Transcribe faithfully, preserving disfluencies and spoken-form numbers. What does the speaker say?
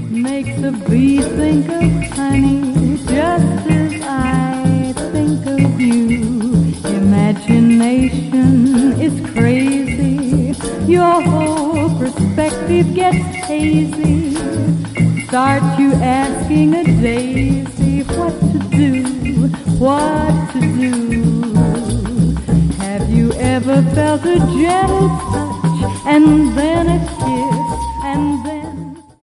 makes a bee think of honey, just as I think of you. Imagination is crazy, your whole perspective gets hazy. Start you asking a daisy what to do, what to do. Have you ever felt a gentle touch, and then a kiss, and then